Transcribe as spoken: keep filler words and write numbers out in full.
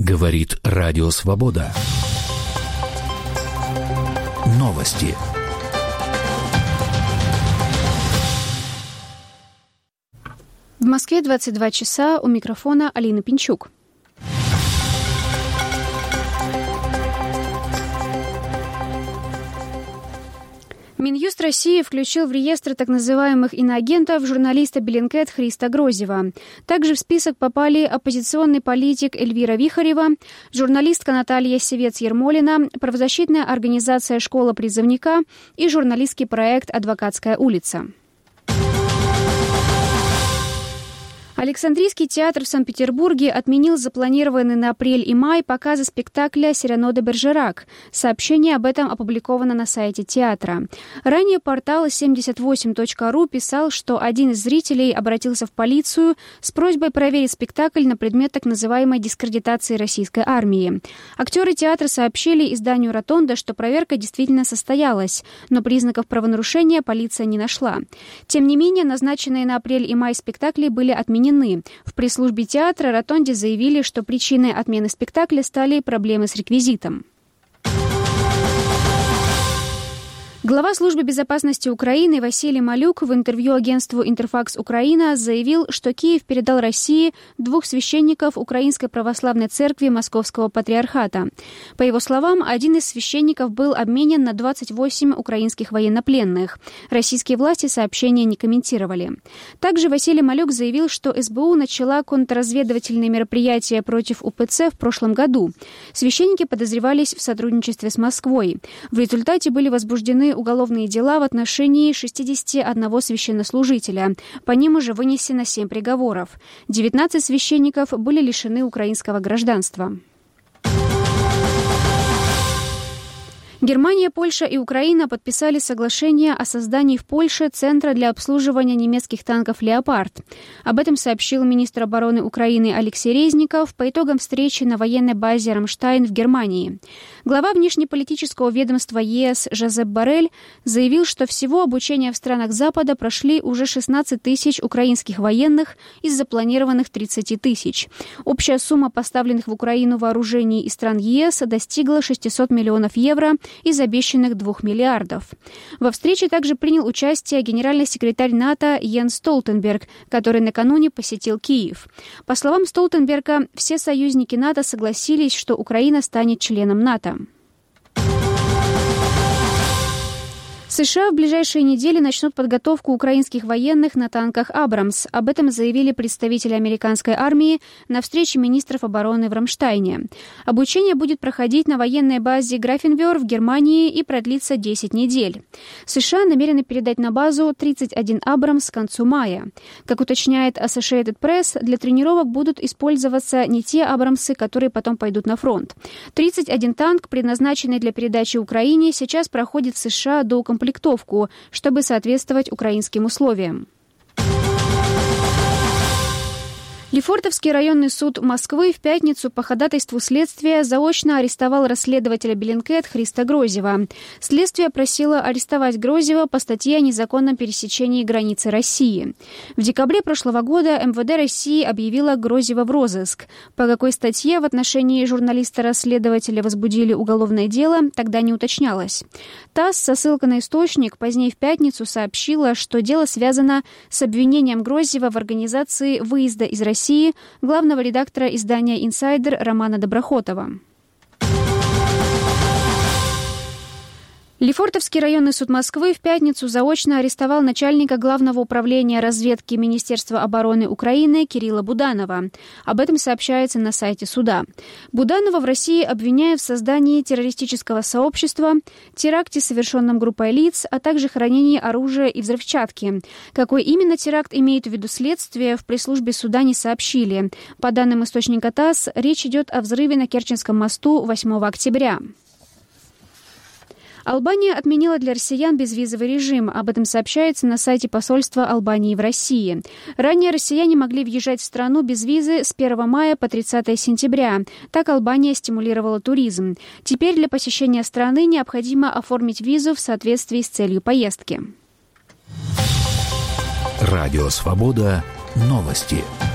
Говорит Радио Свобода. Новости. В Москве двадцать два часа, у микрофона Алина Пинчук. Минюст России включил в реестр так называемых иноагентов журналиста Bellingcat Христа Грозева. Также в список попали оппозиционный политик Эльвира Вихарева, журналистка Наталья Севец-Ермолина, правозащитная организация «Школа призывника» и журналистский проект «Адвокатская улица». Александрийский театр в Санкт-Петербурге отменил запланированные на апрель и май показы спектакля «Сирано де Бержерак». Сообщение об этом опубликовано на сайте театра. Ранее портал семьдесят восемь точка ру писал, что один из зрителей обратился в полицию с просьбой проверить спектакль на предмет так называемой дискредитации российской армии. Актеры театра сообщили изданию «Ротонда», что проверка действительно состоялась, но признаков правонарушения полиция не нашла. Тем не менее, назначенные на апрель и май спектакли были отменены. В пресс-службе театра «Ротонде» заявили, что причиной отмены спектакля стали проблемы с реквизитом. Глава службы безопасности Украины Василий Малюк в интервью агентству «Интерфакс Украина» заявил, что Киев передал России двух священников Украинской православной церкви Московского патриархата. По его словам, один из священников был обменен на двадцать восемь украинских военнопленных. Российские власти сообщения не комментировали. Также Василий Малюк заявил, что эс бэ у начала контрразведывательные мероприятия против у пэ цэ в прошлом году. Священники подозревались в сотрудничестве с Москвой. В результате были возбуждены уголовные дела в отношении шестидесяти одного священнослужителя. По ним уже вынесено семь приговоров. девятнадцать священников были лишены украинского гражданства. Германия, Польша и Украина подписали соглашение о создании в Польше Центра для обслуживания немецких танков «Леопард». Об этом сообщил министр обороны Украины Алексей Резников по итогам встречи на военной базе «Рамштайн» в Германии. Глава внешнеполитического ведомства е эс Жозеп Боррель заявил, что всего обучение в странах Запада прошли уже шестнадцать тысяч украинских военных из запланированных тридцати тысяч. Общая сумма поставленных в Украину вооружений из стран е эс достигла шестисот миллионов евро из обещанных двух миллиардов. Во встрече также принял участие генеральный секретарь НАТО Йенс Столтенберг, который накануне посетил Киев. По словам Столтенберга, все союзники НАТО согласились, что Украина станет членом НАТО. США в ближайшие недели начнут подготовку украинских военных на танках «Абрамс». Об этом заявили представители американской армии на встрече министров обороны в Рамштайне. Обучение будет проходить на военной базе Графенвёр в Германии и продлится десять недель. США намерены передать на базу тридцать один «Абрамс» к концу мая. Как уточняет Associated Press, для тренировок будут использоваться не те «Абрамсы», которые потом пойдут на фронт. тридцать один танк, предназначенный для передачи Украине, сейчас проходит в США до комплектации, чтобы соответствовать украинским условиям. Лефортовский районный суд Москвы в пятницу по ходатайству следствия заочно арестовал расследователя Bellingcat Христа Грозева. Следствие просило арестовать Грозева по статье о незаконном пересечении границы России. В декабре прошлого года эм вэ дэ России объявило Грозева в розыск. По какой статье в отношении журналиста-расследователя возбудили уголовное дело, тогда не уточнялось. ТАСС со ссылкой на источник позднее в пятницу сообщила, что дело связано с обвинением Грозева в организации выезда из России главного редактора издания «Инсайдер» Романа Доброхотова. Лефортовский районный суд Москвы в пятницу заочно арестовал начальника Главного управления разведки Министерства обороны Украины Кирилла Буданова. Об этом сообщается на сайте суда. Буданова в России обвиняют в создании террористического сообщества, теракте, совершенном группой лиц, а также хранении оружия и взрывчатки. Какой именно теракт имеет в виду следствие, в пресс-службе суда не сообщили. По данным источника ТАСС, речь идет о взрыве на Керченском мосту восьмого октября. Албания отменила для россиян безвизовый режим. Об этом сообщается на сайте посольства Албании в России. Ранее россияне могли въезжать в страну без визы с первого мая по тридцатое сентября. Так Албания стимулировала туризм. Теперь для посещения страны необходимо оформить визу в соответствии с целью поездки. Радио «Свобода». Новости.